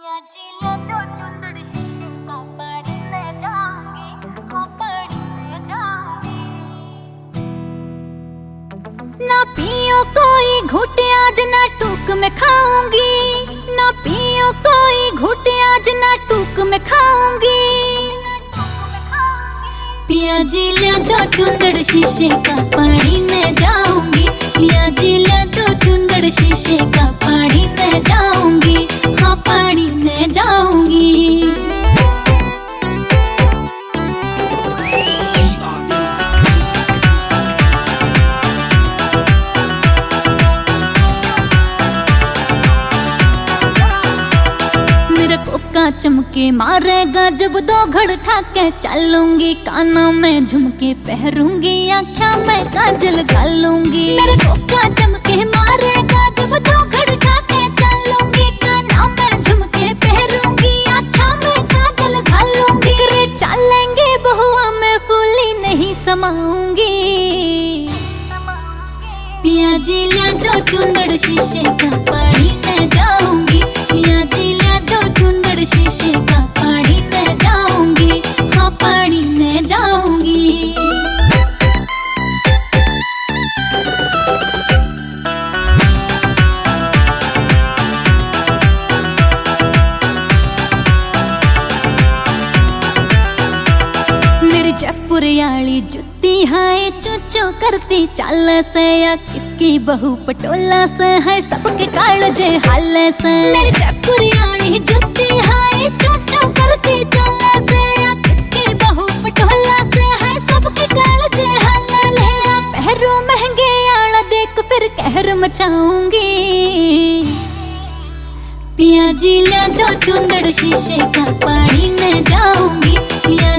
पिया जी ले दो चुंदड़ शीशे का पानी ले जाऊंगी, हाँ पानी ले जाऊंगी। ना पियो कोई घुट आज ना टूक में खाऊंगी, ना पियो कोई घुट आज ना टूक में खाऊंगी। पिया जी ले दो चुंदड़ शीशे का पानी ले जाऊंगी, पिया जी ले दो चुंदड़ शीशे का पानी ले जाऊंगी, हाँ पानी ले जाऊंगी। कोका चमके मारेगा जब दो घड़ ठाके चलूंगी, काना में झुमके पहरूंगी, आँखों में काजल घालूंगी। मेरे कोका चमके मारेगा जब दो घड़ ठाके चलूंगी, काना में झुमके पहरूंगी, आँखों में काजल घालूंगी। रे चलेंगे बहुआ में फूली नहीं समाऊंगी। पिया जी ले दो चुंदड़ शीशे का पानी ले जाऊंगी, पिया जी ले दो चुंदड़ शीशे का पानी ले जाऊंगी, हाँ पानी ले जाऊंगी। मेरी जयपुरियाली जुत्ती हाय चो करती चाल से, या किसकी बहू पटोला से है सबके कालजे हाल से। मेरी जयपुरियाली जुत्ती हाय चो करती चाल से, या किसकी बहू पटोला से है सबके कालजे हाल से। पहरू महंगे आला देख फिर कहर मचाऊंगी। पिया जी ले दो चुंदड़ शीशे का पानी ले जाऊंगी, पिया